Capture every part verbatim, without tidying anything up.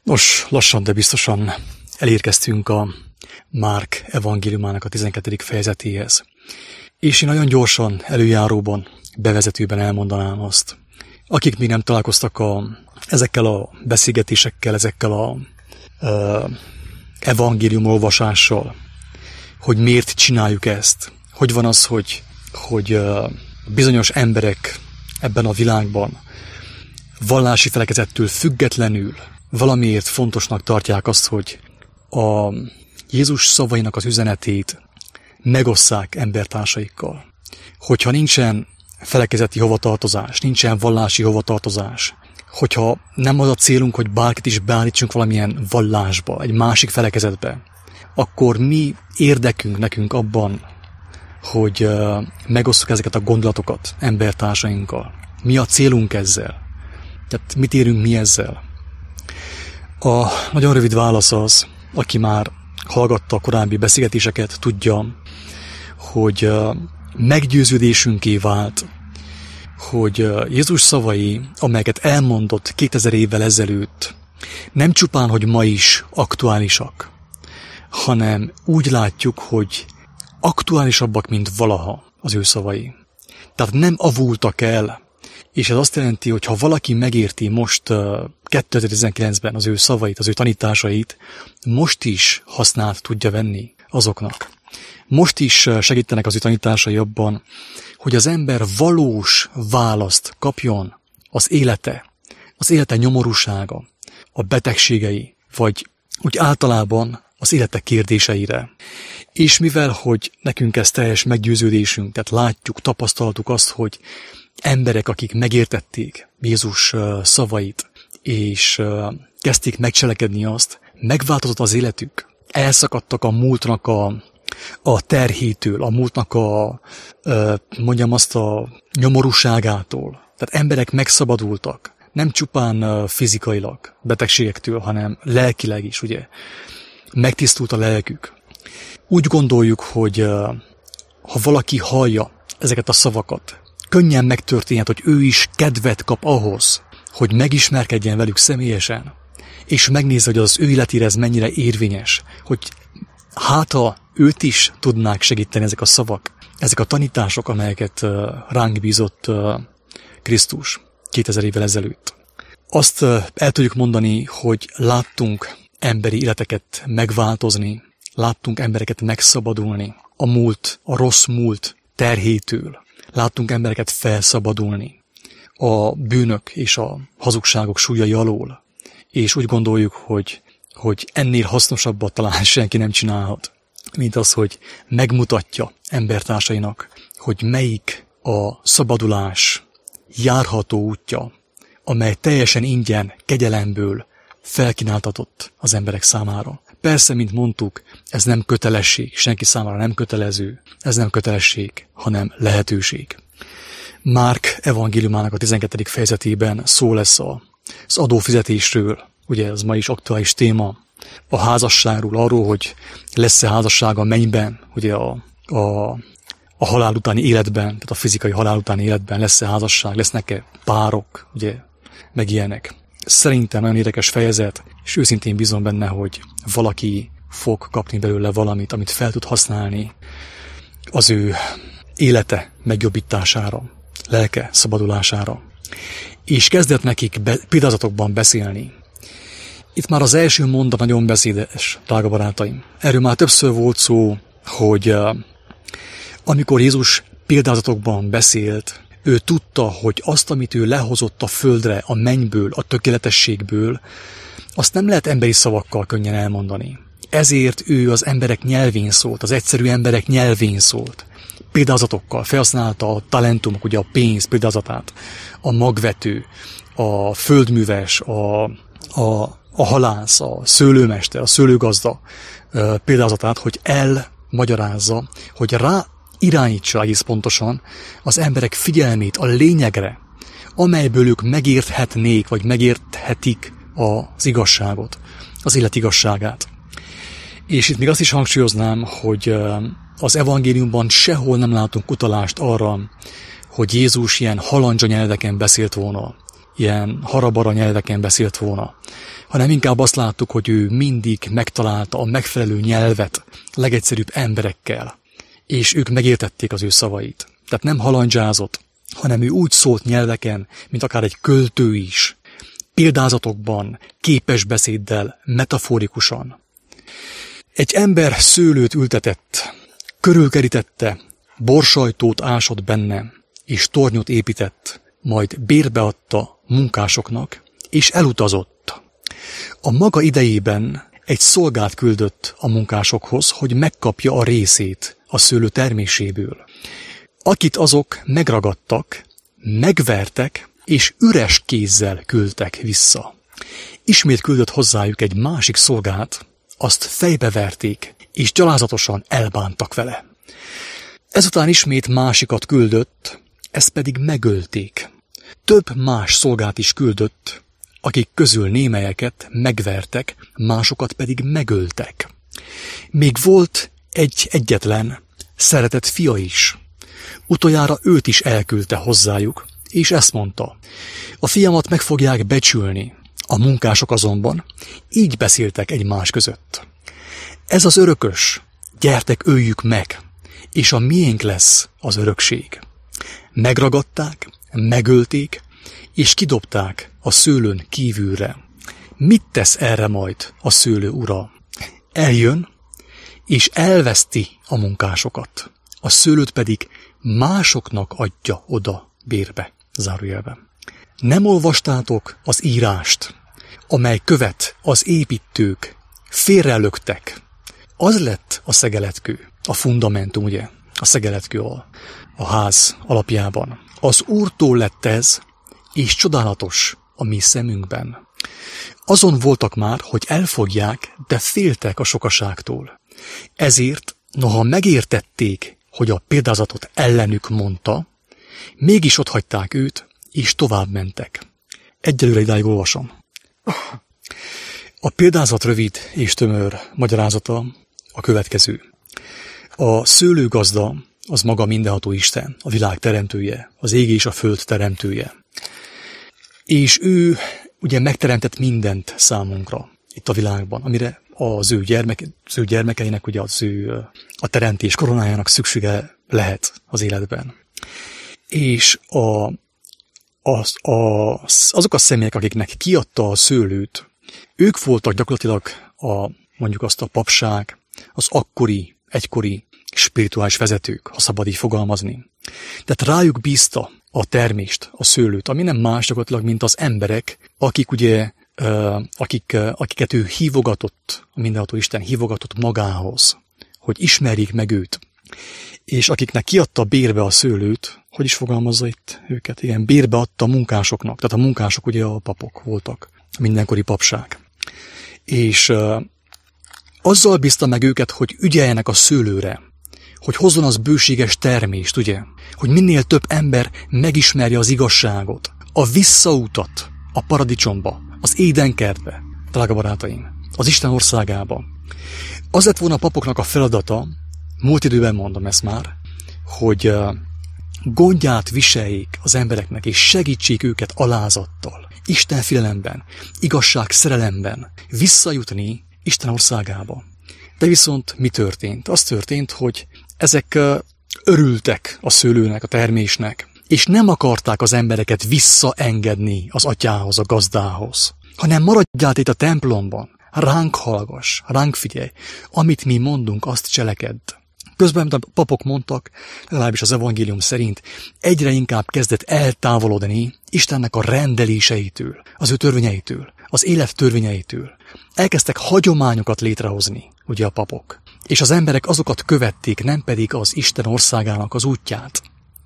Nos, lassan, de biztosan elérkeztünk a Márk evangéliumának a tizenkettedik fejezetéhez. És én nagyon gyorsan, előjáróban, bevezetőben elmondanám azt. Akik még nem találkoztak a, ezekkel a beszélgetésekkel, ezekkel a uh, evangélium olvasással, hogy miért csináljuk ezt, hogy van az, hogy, hogy uh, bizonyos emberek ebben a világban vallási felekezettől függetlenül valamiért fontosnak tartják azt, hogy a Jézus szavainak az üzenetét megosszák embertársaikkal. Hogyha nincsen felekezeti hovatartozás, nincsen vallási hovatartozás, hogyha nem az a célunk, hogy bárkit is beállítsunk valamilyen vallásba, egy másik felekezetbe, akkor mi érdekünk nekünk abban, hogy uh, megosszuk ezeket a gondolatokat embertársainkkal. Mi a célunk ezzel? Tehát mit érünk mi ezzel? A nagyon rövid válasz az, aki már hallgatta a korábbi beszélgetéseket, tudja, hogy uh, meggyőződésünké vált, hogy uh, Jézus szavai, amelyeket elmondott kétezer évvel ezelőtt, nem csupán, hogy ma is aktuálisak, hanem úgy látjuk, hogy aktuálisabbak, mint valaha az ő szavai. Tehát nem avultak el, és ez azt jelenti, hogy ha valaki megérti most uh, kétezer-tizenkilencben az ő szavait, az ő tanításait, most is hasznát tudja venni azoknak. Most is segítenek az ő tanításai abban, hogy az ember valós választ kapjon az élete, az élete nyomorúsága, a betegségei, vagy úgy általában az élete kérdéseire. És mivel, hogy nekünk ez teljes meggyőződésünk, tehát látjuk, tapasztaltuk azt, hogy emberek, akik megértették Jézus szavait, és kezdték megcselekedni azt, megváltozott az életük. Elszakadtak a múltnak a, a terhétől, a múltnak a, mondjam azt, a nyomorúságától. Tehát emberek megszabadultak, nem csupán fizikailag betegségektől, hanem lelkileg is, ugye. Megtisztult a lelkük. Úgy gondoljuk, hogy ha valaki hallja ezeket a szavakat, könnyen megtörténhet, hogy ő is kedvet kap ahhoz, hogy megismerkedjen velük személyesen, és megnézze, hogy az ő életére ez mennyire érvényes, hogy háta őt is tudnák segíteni ezek a szavak, ezek a tanítások, amelyeket ránk bízott Krisztus kétezer évvel ezelőtt. Azt el tudjuk mondani, hogy láttunk emberi életeket megváltozni, láttunk embereket megszabadulni a múlt, a rossz múlt terhétől. Láttunk embereket felszabadulni a bűnök és a hazugságok súlyai alól, és úgy gondoljuk, hogy, hogy ennél hasznosabbat talán senki nem csinálhat, mint az, hogy megmutatja embertársainak, hogy melyik a szabadulás járható útja, amely teljesen ingyen, kegyelemből felkínáltatott az emberek számára. Persze, mint mondtuk, ez nem kötelesség, senki számára nem kötelező, ez nem kötelesség, hanem lehetőség. Márk evangéliumának a tizenkettedik fejezetében szó lesz az adófizetésről, ugye ez ma is aktuális téma, a házasságról, arról, hogy lesz-e házasság a mennyben, ugye a, a, a halál utáni életben, tehát a fizikai halál utáni életben lesz-e házasság, lesznek-e párok, ugye, meg ilyenek. Szerintem nagyon érdekes fejezet, és őszintén bízom benne, hogy valaki fog kapni belőle valamit, amit fel tud használni az ő élete megjobbítására, lelke szabadulására. És kezdett nekik be, példázatokban beszélni. Itt már az első mondat nagyon beszédes, drága barátaim. Erről már többször volt szó, hogy uh, amikor Jézus példázatokban beszélt, ő tudta, hogy azt, amit ő lehozott a földre, a mennyből, a tökéletességből, azt nem lehet emberi szavakkal könnyen elmondani. Ezért ő az emberek nyelvén szólt, az egyszerű emberek nyelvén szólt. Példázatokkal felhasználta a talentumok, ugye a pénz példázatát, a magvető, a földműves, a, a, a halász, a szőlőmester, a szőlőgazda példázatát, hogy elmagyarázza, hogy rá irányítsa egész pontosan az emberek figyelmét a lényegre, amelyből ők megérthetnék, vagy megérthetik az igazságot, az élet igazságát. És itt még azt is hangsúlyoznám, hogy az evangéliumban sehol nem látunk utalást arra, hogy Jézus ilyen halandzsa nyelveken beszélt volna, ilyen harabara nyelveken beszélt volna, hanem inkább azt láttuk, hogy ő mindig megtalálta a megfelelő nyelvet legegyszerűbb emberekkel, és ők megértették az ő szavait. Tehát nem halandzsázott, hanem ő úgy szólt nyelveken, mint akár egy költő is, példázatokban, képes beszéddel, metaforikusan. Egy ember szőlőt ültetett, körülkerítette, borsajtót ásott benne, és tornyot épített, majd bérbeadta munkásoknak, és elutazott. A maga idejében egy szolgát küldött a munkásokhoz, hogy megkapja a részét a szőlő terméséből. Akit azok megragadtak, megvertek, és üres kézzel küldtek vissza. Ismét küldött hozzájuk egy másik szolgát, azt fejbeverték, és gyalázatosan elbántak vele. Ezután ismét másikat küldött, ezt pedig megölték. Több más szolgát is küldött, akik közül némelyeket megvertek, másokat pedig megöltek. Még volt egy egyetlen, szeretett fia is. Utoljára őt is elküldte hozzájuk, és ezt mondta: a fiamat meg fogják becsülni. A munkások azonban így beszéltek egymás között: ez az örökös, gyertek, öljük meg, és a miénk lesz az örökség. Megragadták, megölték, és kidobták a szőlőn kívülre. Mit tesz erre majd a szőlő ura? Eljön, és elveszti a munkásokat. A szőlőt pedig másoknak adja oda bérbe. Zárójelben. Nem olvastátok az írást, amely követ az építők félrelöktek. Az lett a szegeletkő, a fundamentum, ugye, a szegeletkő a, a ház alapjában. Az Úrtól lett ez, és csodálatos a mi szemünkben. Azon voltak már, hogy elfogják, de féltek a sokaságtól. Ezért, noha megértették, hogy a példázatot ellenük mondta, mégis otthagyták őt, és tovább mentek. Egyelőre idáig olvasom. A példázat rövid és tömör magyarázata a következő. A szőlőgazda az maga mindenható Isten, a világ teremtője, az ég és a föld teremtője. És ő ugye megteremtett mindent számunkra itt a világban, amire az ő, gyermek, az ő gyermekeinek, ugye az ő a teremtés koronájának szüksége lehet az életben. És a, az, az, azok a személyek, akiknek kiadta a szőlőt, ők voltak gyakorlatilag a, mondjuk azt a papság, az akkori, egykori spirituális vezetők, ha szabad így fogalmazni. Tehát rájuk bízta a termést, a szőlőt, ami nem más gyakorlatilag, mint az emberek, akik ugye, akik, akiket ő hívogatott, a mindenható Isten hívogatott magához, hogy ismerjék meg őt. És akiknek kiadta bérbe a szőlőt, hogy is fogalmazza itt őket? Igen, bérbe adta a munkásoknak. Tehát a munkások ugye a papok voltak, a mindenkori papság. És uh, azzal bízta meg őket, hogy ügyeljenek a szőlőre, hogy hozzon az bőséges termést, ugye? Hogy minél több ember megismerje az igazságot, a visszautat a paradicsomba, az édenkertbe, drága barátaim, az Isten országába. Az lett volna a papoknak a feladata, múlt időben mondom ezt már, hogy gondját viseljék az embereknek, és segítsék őket alázattal, Isten félelemben, igazság szerelemben visszajutni Isten országába. De viszont mi történt? Az történt, hogy ezek örültek a szőlőnek, a termésnek, és nem akarták az embereket visszaengedni az atyához, a gazdához, hanem maradjál itt a templomban, ránk hallgass, ránk figyelj, amit mi mondunk, azt cselekedd. Közben, a papok mondtak, legalábbis az evangélium szerint, egyre inkább kezdett eltávolodni Istennek a rendeléseitől, az ő törvényeitől, az élet törvényeitől. Elkezdtek hagyományokat létrehozni, ugye a papok. És az emberek azokat követték, nem pedig az Isten országának az útját.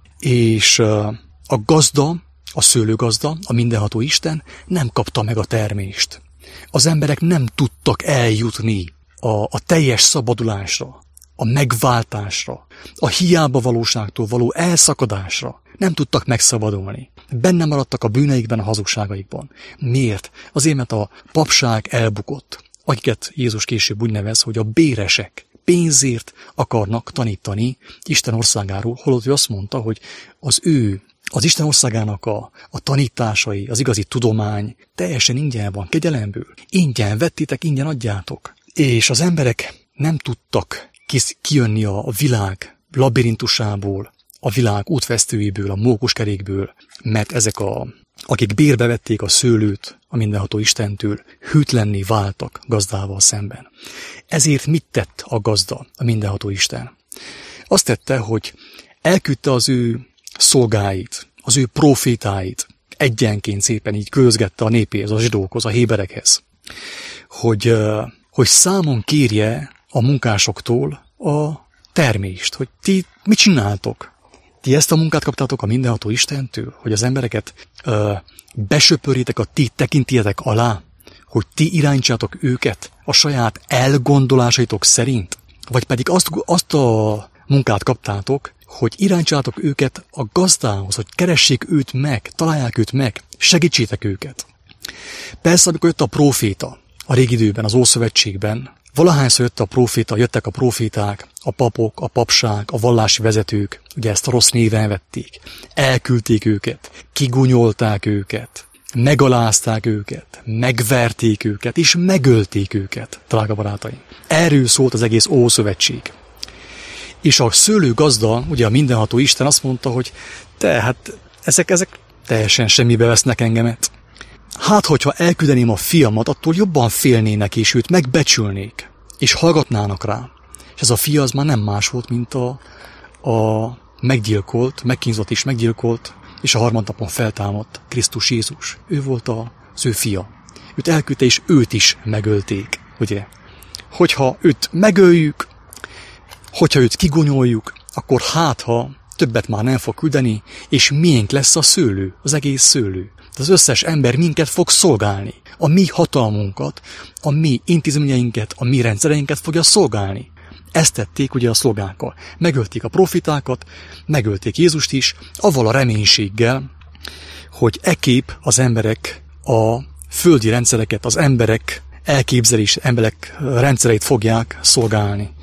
És a gazda, a szőlőgazda, a mindenható Isten nem kapta meg a termést. Az emberek nem tudtak eljutni a, a teljes szabadulásra, a megváltásra, a hiába valóságtól való elszakadásra. Nem tudtak megszabadulni. Benne maradtak a bűneikben, a hazugságaikban. Miért? Azért, mert a papság elbukott, akiket Jézus később úgy nevez, hogy a béresek pénzért akarnak tanítani Isten országáról, holott ő azt mondta, hogy az ő Az Isten országának a, a tanításai, az igazi tudomány teljesen ingyen van, kegyelemből. Ingyen vettétek, ingyen adjátok. És az emberek nem tudtak kijönni a világ labirintusából, a világ útvesztőiből, a mókuskerékből, mert ezek a, akik bérbe vették a szőlőt a mindenható Istentől, hűtlenné váltak gazdával szemben. Ezért mit tett a gazda, a mindenható Isten? Azt tette, hogy elküldte az ő szolgáit, az ő profétáit, egyenként szépen így közgette a népéhez, a zsidókhoz, a héberekhez, hogy, hogy számon kérje a munkásoktól a termést, hogy ti mit csináltok? Ti ezt a munkát kaptátok a mindenható Istentől, hogy az embereket ö, besöpörjétek a ti tekintietek alá, hogy ti irányítsátok őket a saját elgondolásaitok szerint, vagy pedig azt, azt a munkát kaptátok, hogy irányítsátok őket a gazdához, hogy keressék őt meg, találják őt meg, segítsétek őket. Persze, amikor jött a próféta a régi időben, az Ószövetségben, valahányszor jött a próféta, jöttek a próféták, a papok, a papság, a vallási vezetők, ugye ezt a rossz néven vették, elküldték őket, kigunyolták őket, megalázták őket, megverték őket, és megölték őket, drága barátaim. Erről szólt az egész Ószövetség. És a szőlő gazda, ugye a mindenható Isten azt mondta, hogy te, hát ezek, ezek teljesen semmibe vesznek engemet. Hát, hogyha elküldeném a fiamat, attól jobban félnének, és őt megbecsülnék, és hallgatnának rá. És ez a fia az már nem más volt, mint a, a meggyilkolt, megkínzott és meggyilkolt, és a harmadnapon feltámadt Krisztus Jézus. Ő volt az ő fia. Őt elküldte, és őt is megölték, ugye? Hogyha őt megöljük, hogyha őt kigonyoljuk, akkor hát, ha többet már nem fog küldeni, és miénk lesz a szőlő, az egész szőlő. Az összes ember minket fog szolgálni. A mi hatalmunkat, a mi intézményeinket, a mi rendszereinket fogja szolgálni. Ezt tették ugye a szlogákkal. Megölték a profitákat, megölték Jézust is, avval a reménységgel, hogy ekképp az emberek a földi rendszereket, az emberek elképzelés, emberek rendszereit fogják szolgálni.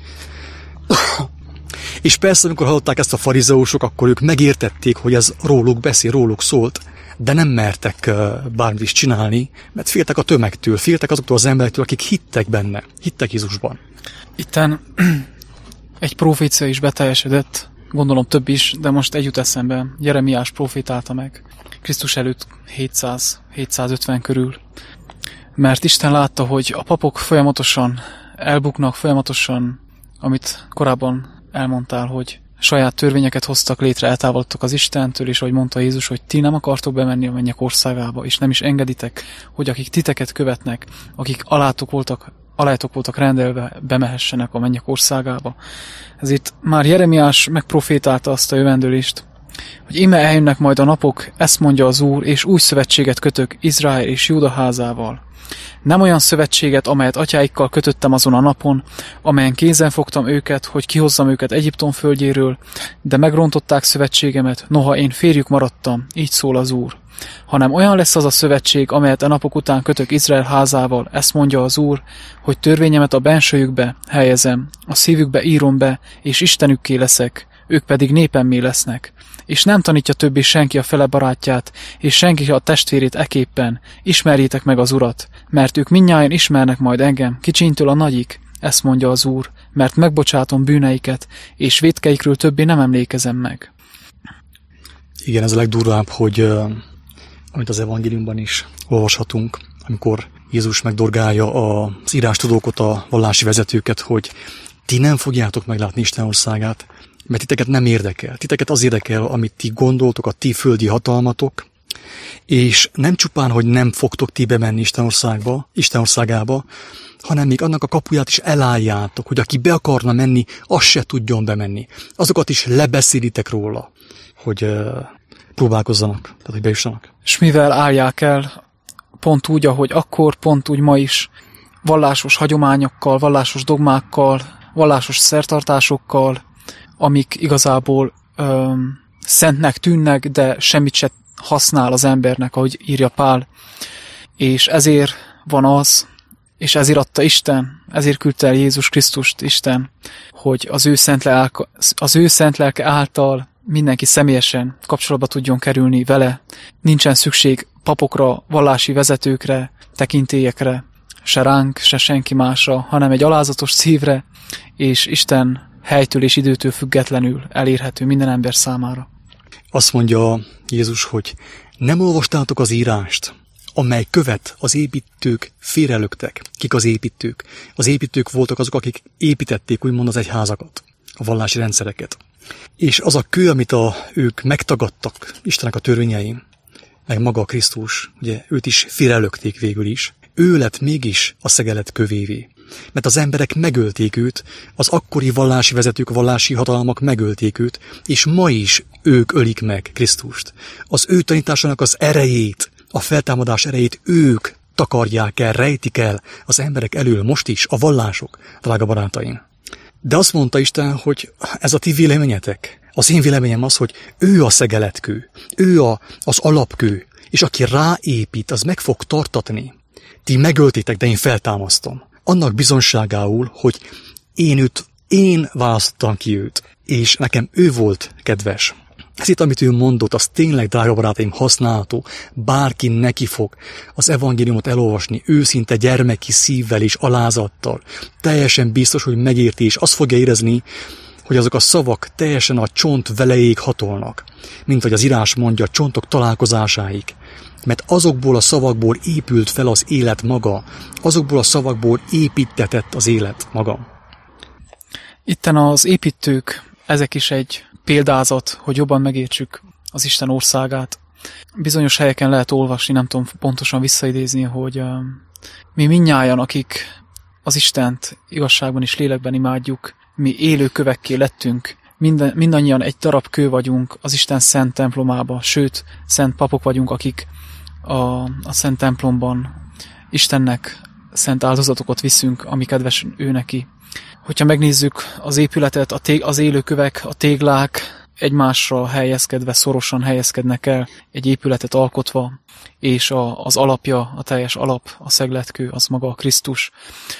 És persze, amikor hallották ezt a farizeusok, akkor ők megértették, hogy ez róluk beszél, róluk szólt, de nem mertek bármit is csinálni, mert féltek a tömegtől, féltek azoktól az emberektől, akik hittek benne, hittek Jézusban. Itten egy profécia is beteljesedett, gondolom több is, de most egy jut eszembe, Jeremiás profétálta meg, Krisztus előtt hétszáz-hétszázötven körül. Mert Isten látta, hogy a papok folyamatosan elbuknak, folyamatosan, amit korábban elmondtál, hogy saját törvényeket hoztak létre, eltávolodtak az Istentől, és ahogy mondta Jézus, hogy ti nem akartok bemenni a mennyek országába, és nem is engeditek, hogy akik titeket követnek, akik alátok voltak, alátok voltak rendelve, bemehessenek a mennyek országába. Ezért már Jeremiás megprofétálta azt a jövendőlést, hogy íme eljönnek majd a napok, ezt mondja az Úr, és új szövetséget kötök Izrael és Júda házával. Nem olyan szövetséget, amelyet atyáikkal kötöttem azon a napon, amelyen kézen fogtam őket, hogy kihozzam őket Egyiptom földjéről, de megrontották szövetségemet, noha én férjük maradtam, így szól az Úr. Hanem olyan lesz az a szövetség, amelyet a napok után kötök Izrael házával, ezt mondja az Úr, hogy törvényemet a bensőjükbe helyezem, a szívükbe írom be, és Istenükké leszek, ők pedig népemmé lesznek. És nem tanítja többé senki a fele barátját, és senki a testvérét eképpen. Ismerjétek meg az Urat, mert ők mindnyájan ismernek majd engem, kicsintől a nagyik, ezt mondja az Úr, mert megbocsátom bűneiket, és vétkeikről többé nem emlékezem meg. Igen, ez a legdurvább, hogy uh, amit az evangéliumban is olvashatunk, amikor Jézus megdorgálja az írástudókat, a vallási vezetőket, hogy ti nem fogjátok meglátni Isten országát, mert titeket nem érdekel. Titeket az érdekel, amit ti gondoltok, a ti földi hatalmatok, és nem csupán, hogy nem fogtok ti bemenni Isten országba, Isten országába, hanem még annak a kapuját is elálljátok, hogy aki be akarna menni, az se tudjon bemenni. Azokat is lebeszélitek róla, hogy uh, próbálkozzanak, tehát hogy bejussanak. És mivel állják el, pont úgy, ahogy akkor, pont úgy ma is, vallásos hagyományokkal, vallásos dogmákkal, vallásos szertartásokkal, amik igazából öm, szentnek tűnnek, de semmit se használ az embernek, ahogy írja Pál. És ezért van az, és ezért adta Isten, ezért küldte el Jézus Krisztust Isten, hogy az ő szent lelke, az ő szent lelke által mindenki személyesen kapcsolatba tudjon kerülni vele. Nincsen szükség papokra, vallási vezetőkre, tekintélyekre, se ránk, se senki másra, hanem egy alázatos szívre, és Isten helytől és időtől függetlenül elérhető minden ember számára. Azt mondja Jézus, hogy nem olvastátok az írást, amely követ az építők félrelöktek. Kik az építők? Az építők voltak azok, akik építették úgymond az egyházakat, a vallási rendszereket. És az a kő, amit a, ők megtagadtak Istennek a törvényein, meg maga a Krisztus, ugye őt is félrelökték végül is, ő lett mégis a szegelet kövévé. Mert az emberek megölték őt, az akkori vallási vezetők, vallási hatalmak megölték őt, és ma is ők ölik meg Krisztust. Az ő tanításának az erejét, a feltámadás erejét ők takarják el, rejtik el az emberek elől most is, a vallások, drága barátaim. De azt mondta Isten, hogy ez a ti véleményetek. Az én véleményem az, hogy ő a szegeletkő, ő a, az alapkő, és aki ráépít, az meg fog tartatni. Ti megöltétek, de én feltámasztom. Annak bizonságául, hogy én őt, én választottam ki őt, és nekem ő volt kedves. Ez itt, amit ő mondott, az tényleg, drága barátaim, használható. Bárki neki fog az evangéliumot elolvasni, őszinte gyermeki szívvel és alázattal. Teljesen biztos, hogy megérti, és azt fogja érezni, hogy azok a szavak teljesen a csont velejéig hatolnak. Mint hogy az írás mondja, a csontok találkozásáig. Mert azokból a szavakból épült fel az élet maga, azokból a szavakból építtetett az élet maga. Itten az építők, ezek is egy példázat, hogy jobban megértsük az Isten országát. Bizonyos helyeken lehet olvasni, nem tudom pontosan visszaidézni, hogy uh, mi mindnyájan, akik az Istent igazságban és lélekben imádjuk, mi élő kövekké lettünk, Minden, mindannyian egy darab kő vagyunk az Isten szent templomába, sőt, szent papok vagyunk, akik a, a szent templomban Istennek szent áldozatokat viszünk, ami kedves ő neki. Hogyha megnézzük az épületet, a tég, az élőkövek, a téglák egymásra helyezkedve, szorosan helyezkednek el, egy épületet alkotva, és a, az alapja, a teljes alap, a szegletkő, az maga a Krisztus.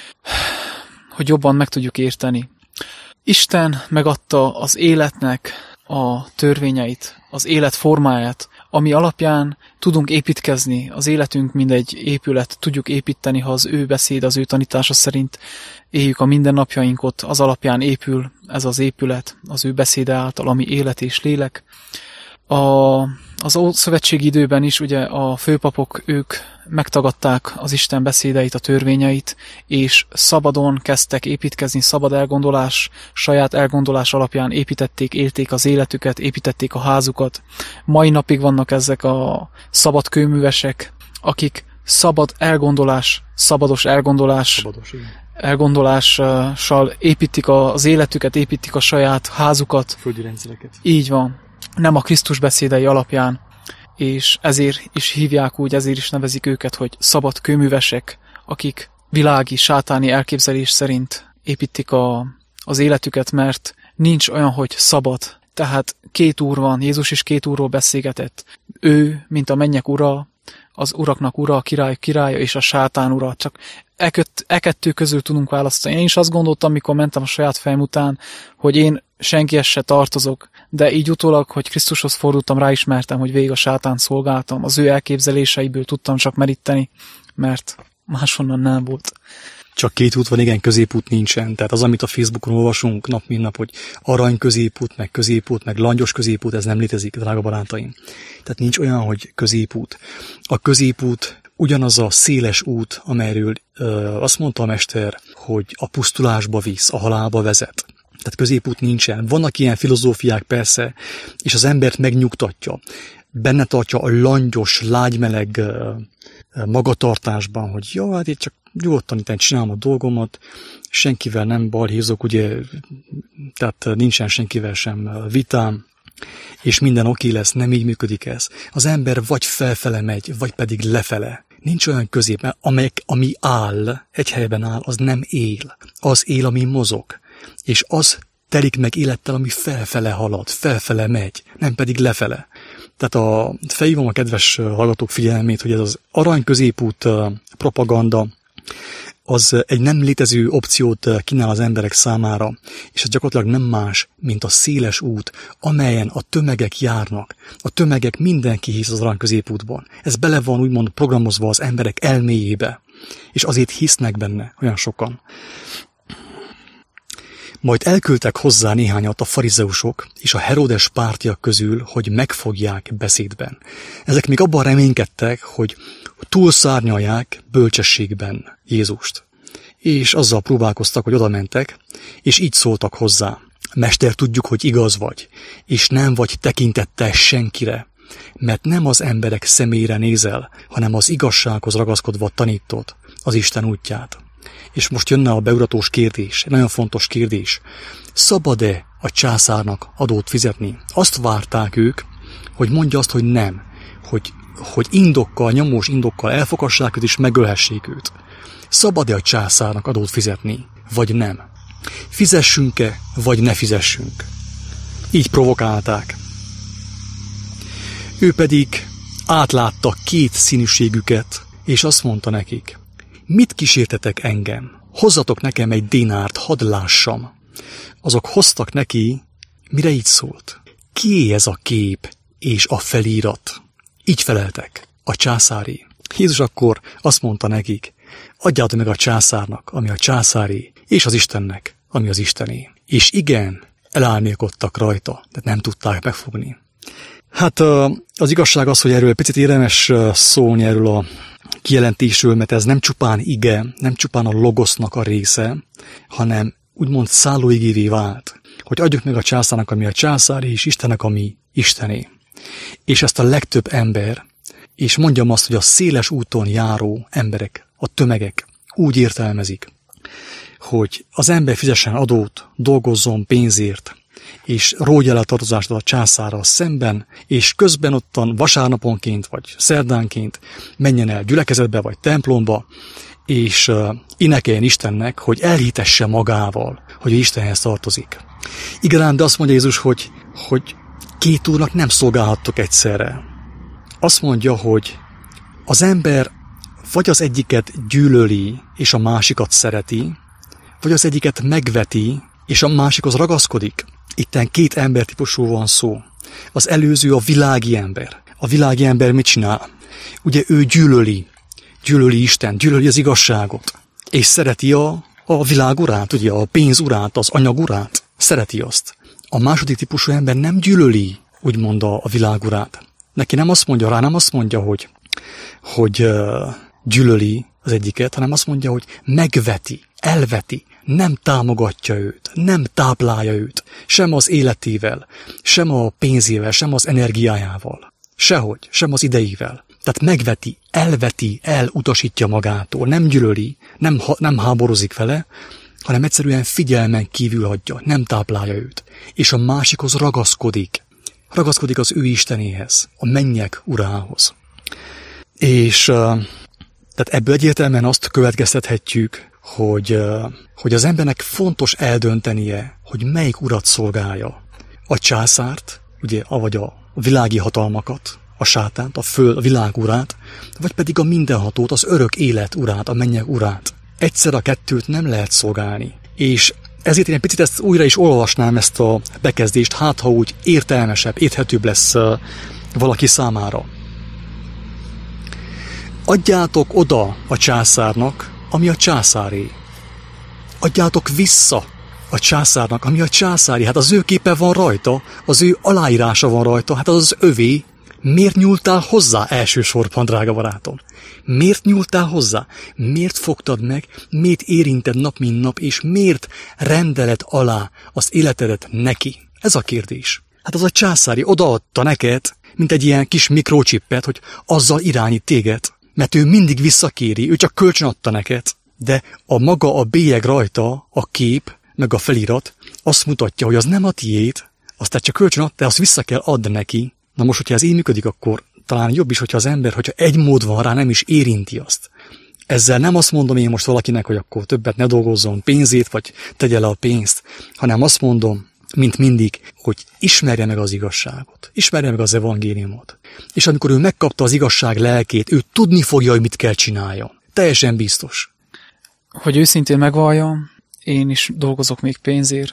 Hogy jobban meg tudjuk érteni. Isten megadta az életnek a törvényeit, az élet formáját, ami alapján tudunk építkezni. Az életünk mindegy épület, tudjuk építeni, ha az ő beszéd, az ő tanítása szerint éljük a mindennapjainkat, az alapján épül ez az épület, az ő beszéde által, ami élet és lélek. A, az ószövetségi időben is ugye a főpapok, ők megtagadták az Isten beszédeit, a törvényeit, és szabadon kezdtek építkezni, szabad elgondolás, saját elgondolás alapján építették, élték az életüket, építették a házukat. Mai napig vannak ezek a szabad kőművesek, akik szabad elgondolás, szabados elgondolás, szabados, elgondolással építik az életüket, építik a saját házukat. Földi rendszereket. Így van. Nem a Krisztus beszédei alapján, és ezért is hívják úgy, ezért is nevezik őket, hogy szabad kőművesek, akik világi, sátáni elképzelés szerint építik a, az életüket, mert nincs olyan, hogy szabad. Tehát két úr van, Jézus is két úrról beszélgetett. Ő, mint a mennyek ura, az uraknak ura, a király királya és a sátán ura. Csak e, kött, e kettő közül tudunk választani. Én is azt gondoltam, mikor mentem a saját fejem után, hogy én senkihez se tartozok, de így utólag, hogy Krisztushoz fordultam, ráismertem, hogy végig a sátán szolgáltam. Az ő elképzeléseiből tudtam csak meríteni, mert máshonnan nem volt. Csak két út van, igen, középút nincsen. Tehát az, amit a Facebookon olvasunk nap mint nap, hogy arany középút, meg középút, meg langyos középút, ez nem létezik, drága barátaim. Tehát nincs olyan, hogy középút. A középút ugyanaz a széles út, amelyről ö, azt mondta a mester, hogy a pusztulásba visz, a halálba vezet. Tehát középút nincsen. Vannak ilyen filozófiák persze, és az embert megnyugtatja. Benne tartja a langyos, lágymeleg magatartásban, hogy jó, hát én csak nyugodtan itt csinálom a dolgomat, senkivel nem balhézok, ugye, tehát nincsen senkivel sem vitám, és minden oké lesz, nem így működik ez. Az ember vagy felfele megy, vagy pedig lefele. Nincs olyan közép, amelyek, ami áll, egy helyben áll, az nem él. Az él, ami mozog. És az telik meg élettel, ami felfele halad, felfele megy, nem pedig lefele. Tehát a, felhívom a kedves hallgatók figyelmét, hogy ez az arany középút propaganda, az egy nem létező opciót kínál az emberek számára, és ez gyakorlatilag nem más, mint a széles út, amelyen a tömegek járnak. A tömegek mindenki hisz az arany középútban. Ez bele van úgymond programozva az emberek elméjébe, és azért hisznek benne olyan sokan. Majd elküldtek hozzá néhányat a farizeusok és a Heródes pártiak közül, hogy megfogják beszédben. Ezek még abban reménykedtek, hogy túlszárnyalják bölcsességben Jézust. És azzal próbálkoztak, hogy oda mentek, és így szóltak hozzá. Mester, tudjuk, hogy igaz vagy, és nem vagy tekintettel senkire, mert nem az emberek személyre nézel, hanem az igazsághoz ragaszkodva tanítod az Isten útját. És most jönne a beuratós kérdés, egy nagyon fontos kérdés. Szabad-e a császárnak adót fizetni? Azt várták ők, hogy mondja azt, hogy nem, hogy, hogy indokkal, nyomós indokkal elfogassák őt és megölhessék őt. Szabad-e a császárnak adót fizetni, vagy nem? Fizessünk-e, vagy ne fizessünk? Így provokálták. Ő pedig átlátta két színűségüket, és azt mondta nekik, mit kísértetek engem? Hozzatok nekem egy dinárt, hadd lássam. Azok hoztak neki, mire így szólt. Kié ez a kép és a felírat? Így feleltek, a császári. Jézus akkor azt mondta nekik, adjátok meg a császárnak, ami a császári, és az Istennek, ami az Istené. És igen, elálmélkodtak rajta, de nem tudták megfogni. Hát az igazság az, hogy erről picit érdemes szólni erről a kijelentésről, mert ez nem csupán ige, nem csupán a logosznak a része, hanem úgymond szállóigévé vált, hogy adjuk meg a császárnak, ami a császári, és Istennek, ami Istené. És ezt a legtöbb ember, és mondjam azt, hogy a széles úton járó emberek, a tömegek úgy értelmezik, hogy az ember fizessen adót, dolgozzon pénzért, és ródja le a tartozást a császárral szemben, és közben ottan vasárnaponként vagy szerdánként menjen el gyülekezetbe vagy templomba, és uh, énekeljen Istennek, hogy elhitesse magával, hogy ő Istenhez tartozik. Igen, de azt mondja Jézus, hogy, hogy két úrnak nem szolgálhattok egyszerre. Azt mondja, hogy az ember vagy az egyiket gyűlöli, és a másikat szereti, vagy az egyiket megveti, és a másikhoz ragaszkodik. Itten két embertípusú van szó. Az előző a világi ember. A világi ember mit csinál? Ugye ő gyűlöli, gyűlöli Isten, gyűlöli az igazságot, és szereti a, a világ urát, ugye a pénz urát, az anyag urát, szereti azt. A második típusú ember nem gyűlöli, úgymond a, a világ urát. Neki nem azt mondja rá, nem azt mondja, hogy, hogy uh, gyűlöli az egyiket, hanem azt mondja, hogy megveti, elveti, nem támogatja őt, nem táplálja őt, sem az életével, sem a pénzével, sem az energiájával, sehogy, sem az idejével. Tehát megveti, elveti, elutasítja magától, nem gyűlöli, nem, nem háborozik vele, hanem egyszerűen figyelmen kívül hagyja, nem táplálja őt, és a másikhoz ragaszkodik. Ragaszkodik az ő Istenéhez, a mennyek urához. És tehát ebből egyértelműen azt következtethetjük, hogy, hogy az embernek fontos eldöntenie, hogy melyik urat szolgálja. A császárt, ugye, vagy a világi hatalmakat, a sátánt, a föld, a világ urát, vagy pedig a mindenhatót, az örök élet urát, a mennyek urát. Egyszer a kettőt nem lehet szolgálni. És ezért én egy picit ezt újra is olvasnám, ezt a bekezdést, hát ha úgy értelmesebb, érthetőbb lesz valaki számára. Adjátok oda a császárnak, ami a császáré. Adjátok vissza a császárnak, ami a császári. Hát az ő képe van rajta, az ő aláírása van rajta, hát az az övé. Miért nyúltál hozzá elsősorban, drága barátom? Miért nyúltál hozzá? Miért fogtad meg? Miért érinted nap mint nap? És miért rendeled alá az életedet neki? Ez a kérdés. Hát az a császári odaadta neked, mint egy ilyen kis mikrocsippet, hogy azzal irányít téged. Mert ő mindig visszakéri, ő csak kölcsön adta neked. De a maga a bélyeg rajta, a kép, meg a felirat, azt mutatja, hogy az nem a tiéd, azt te csak kölcsön adta, azt vissza kell adni neki. Na most, hogyha ez így működik, akkor talán jobb is, hogyha az ember, hogyha egy mód van rá, nem is érinti azt. Ezzel nem azt mondom én most valakinek, hogy akkor többet ne dolgozzon pénzét, vagy tegye le a pénzt, hanem azt mondom, mint mindig, hogy ismerje meg az igazságot, ismerje meg az evangéliumot. És amikor ő megkapta az igazság lelkét, ő tudni fogja, hogy mit kell csináljon. Teljesen biztos. hogy őszintén megvalljam, én is dolgozok még pénzért,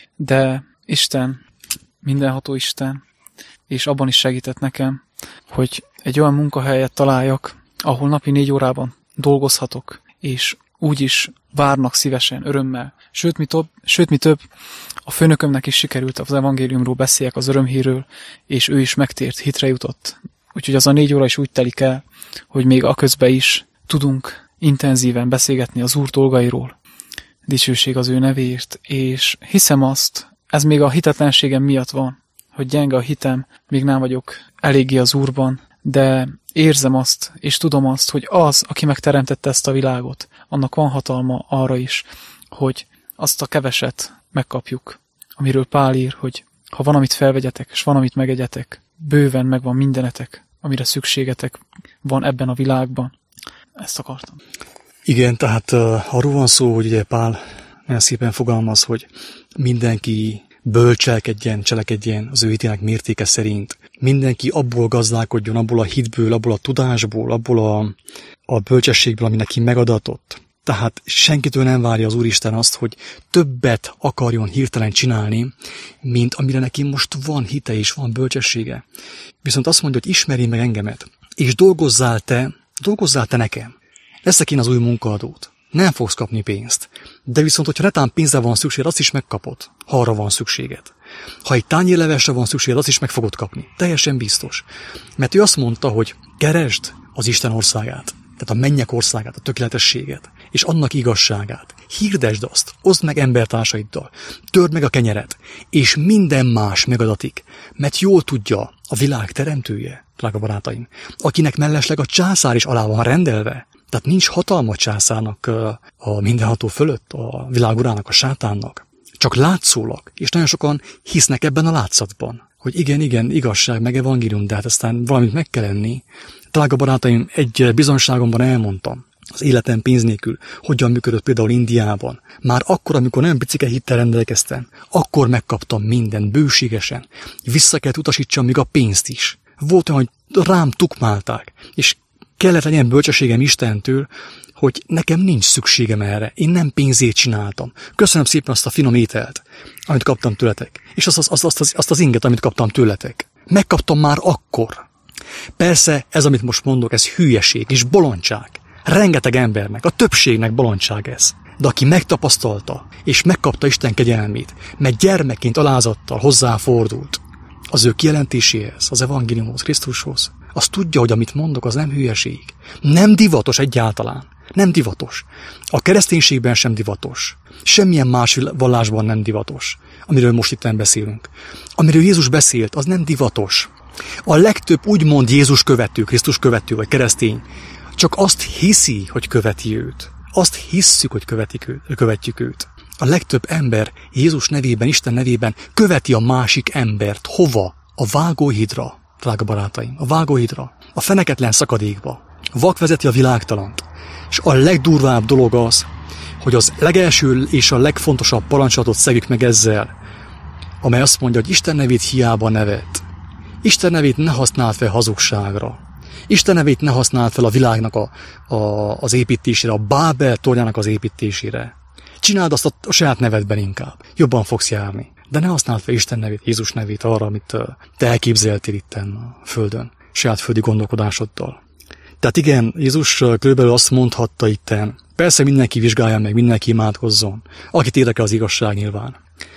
de Isten, mindenható Isten, és abban is segített nekem, hogy egy olyan munkahelyet találjak, ahol napi négy órában dolgozhatok, és úgy is várnak szívesen, örömmel. Sőt, mi több, sőt, mi több, a főnökömnek is sikerült az evangéliumról beszéljek, az örömhírről, és ő is megtért, hitre jutott. Úgyhogy az a négy óra is úgy telik el, hogy még aközben is tudunk intenzíven beszélgetni az Úr dolgairól. Dicsőség az ő nevéért, és hiszem azt, ez még a hitetlenségem miatt van, hogy gyenge a hitem, még nem vagyok eléggé az Úrban, de érzem azt, és tudom azt, hogy az, aki megteremtette ezt a világot, annak van hatalma arra is, hogy azt a keveset megkapjuk, amiről Pál ír, hogy ha van, amit felvegyetek, és van, amit megegyetek, bőven megvan mindenetek, amire szükségetek van ebben a világban. Ezt akartam. Igen, tehát uh, arról van szó, hogy ugye Pál nagyon szépen fogalmaz, hogy mindenki bölcselkedjen, cselekedjen az ő hitének mértéke szerint. Mindenki abból gazdálkodjon, abból a hitből, abból a tudásból, abból a, a bölcsességből, ami neki megadatott. Tehát senkitől nem várja az Úristen azt, hogy többet akarjon hirtelen csinálni, mint amire neki most van hite és van bölcsessége. Viszont azt mondja, hogy ismerj meg engemet, és dolgozzál te, dolgozzál te nekem. Leszek én az új munkaadót. Nem fogsz kapni pénzt. De viszont, hogyha netán pénzre van szükség, azt is megkapod, ha arra van szükséged. Ha egy tányérlevesre van szükséged, azt is meg fogod kapni. Teljesen biztos. Mert ő azt mondta, hogy keresd az Isten országát, tehát a mennyek országát, a tökéletességet, és annak igazságát. Hirdesd azt, oszd meg embertársaiddal, törd meg a kenyeret, és minden más megadatik, mert jól tudja a világ teremtője, drága barátaim, akinek mellesleg a császár is alá van rendelve. Tehát nincs hatalma a császárnak a mindenható fölött, a világurának, a sátánnak. Csak látszólag, és nagyon sokan hisznek ebben a látszatban, hogy igen, igen, igazság, meg evangélium, de hát aztán valamit meg kell enni. Drága barátaim, egy bizonyságomban elmondtam, az életem pénz nélkül, hogyan működött például Indiában. Már akkor, amikor nagyon picike hittel rendelkeztem, akkor megkaptam mindent bőségesen. Vissza kellett utasítsam még a pénzt is. Volt olyan, hogy rám tukmálták, és kellett legyen bölcsességem Istentől, hogy nekem nincs szükségem erre. Én nem pénzét csináltam. Köszönöm szépen azt a finom ételt, amit kaptam tőletek. És azt, azt, azt, azt, azt az inget, amit kaptam tőletek. Megkaptam már akkor. Persze ez, amit most mondok, ez hülyeség és bolondság. Rengeteg embernek, a többségnek bolondság ez. De aki megtapasztalta, és megkapta Isten kegyelmét, mert gyermekként alázattal hozzáfordult az ő kijelentéséhez, az evangéliumhoz, Krisztushoz, az tudja, hogy amit mondok, az nem hülyeség. Nem divatos egyáltalán. Nem divatos. A kereszténységben sem divatos. Semmilyen más vallásban nem divatos, amiről most itt beszélünk. Amiről Jézus beszélt, az nem divatos. A legtöbb úgymond Jézus követő, Krisztus követő vagy keresztény, csak azt hiszi, hogy követi őt. Azt hisszük, hogy követik őt, követjük őt. A legtöbb ember Jézus nevében, Isten nevében követi a másik embert. Hova? A vágóhídra, drága barátaim. A vágóhídra. A feneketlen szakadékba. Vak vezeti a világtalant. És a legdurvább dolog az, hogy az legelső és a legfontosabb parancsolatot szegik meg ezzel, amely azt mondja, hogy Isten nevét hiába nevet. Isten nevét ne használd fel hazugságra. Isten nevét ne használd fel a világnak a, a, az építésére, a Bábel tornyának az építésére. Csináld azt a, a saját nevedben inkább. Jobban fogsz járni. De ne használd fel Isten nevét, Jézus nevét arra, amit te elképzeltél itten a földön, saját földi gondolkodásoddal. Tehát igen, Jézus körülbelül azt mondhatta itten, persze mindenki vizsgálja meg, mindenki imádkozzon, akit érdekel az igazság nyilván,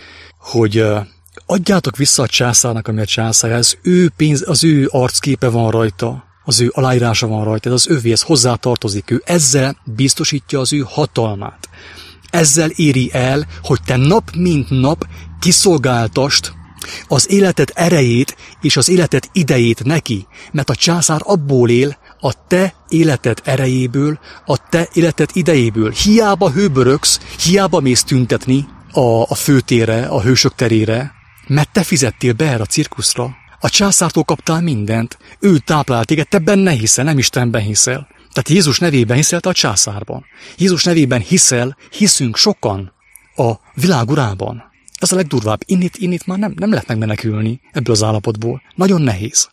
hogy adjátok vissza a császárnak, ami a császár, az ő pénz, az ő arcképe van rajta, az ő aláírása van rajta, ez az övé, ez hozzá tartozik, ő ezzel biztosítja az ő hatalmát. Ezzel éri el, hogy te nap mint nap kiszolgáltast az életed erejét és az életed idejét neki, mert a császár abból él, a te életed erejéből, a te életed idejéből. Hiába hőbörögsz, hiába mész tüntetni a, a főtérre, a hősök terére, mert te fizettél be erre a cirkuszra. A császártól kaptál mindent, ő táplált téged, te benne hiszel, nem Istenben hiszel. Tehát Jézus nevében hiszel te a császárban. Jézus nevében hiszel, hiszünk sokan a világ urában. Ez a legdurvább. Innit, innit már nem, nem lehet megmenekülni ebből az állapotból. Nagyon nehéz.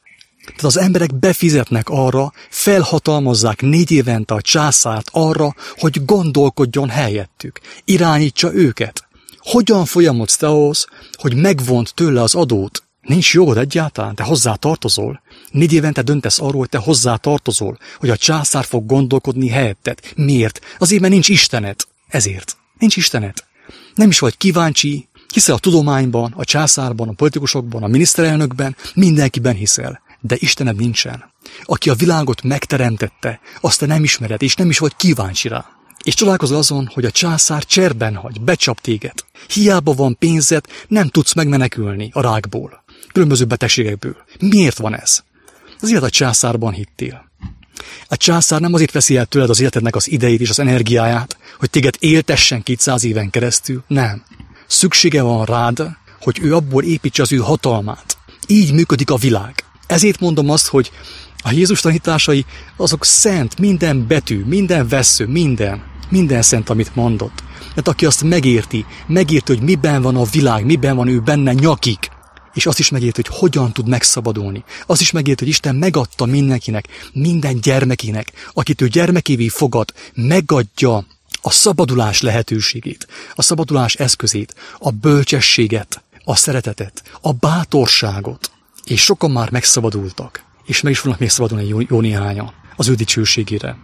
Tehát az emberek befizetnek arra, felhatalmazzák négy évente a császárt arra, hogy gondolkodjon helyettük, irányítsa őket. Hogyan folyamodsz te ahhoz, hogy megvont tőle az adót? Nincs jogod egyáltalán, te hozzá tartozol. Négy évente döntesz arról, hogy te hozzá tartozol, hogy a császár fog gondolkodni helyetted. Miért? Azért, mert nincs Istened. Ezért. Nincs Istened. Nem is vagy kíváncsi, hiszel a tudományban, a császárban, a politikusokban, a miniszterelnökben, mindenkiben hiszel. De Istened nincsen. Aki a világot megteremtette, azt te nem ismered, és nem is vagy kíváncsi rá. És csodálkozol azon, hogy a császár cserben hagy, becsap téged. Hiába van pénzed, nem tudsz megmenekülni a rákból, különböző betegségekből. Miért van ez? Azért a császárban hittél. A császár nem azért veszi el tőled az életednek az idejét és az energiáját, hogy téged éltessen kétszáz éven keresztül. Nem. Szüksége van rád, hogy ő abból építse az ő hatalmát. Így működik a világ. Ezért mondom azt, hogy a Jézus tanításai azok szent, minden betű, minden vessző, minden, minden szent, amit mondott. Mert aki azt megérti, megérti, hogy miben van a világ, miben van ő benne nyakig, és azt is megérti, hogy hogyan tud megszabadulni. Azt is megérti, hogy Isten megadta mindenkinek, minden gyermekének, akit ő gyermekévé fogad, megadja a szabadulás lehetőségét, a szabadulás eszközét, a bölcsességet, a szeretetet, a bátorságot. És sokan már megszabadultak, és meg is fognak még szabadulni jó, jó néhányan az ő dicsőségére.